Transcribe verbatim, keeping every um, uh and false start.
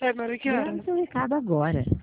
É, agora que hora? Grave seu recado agora.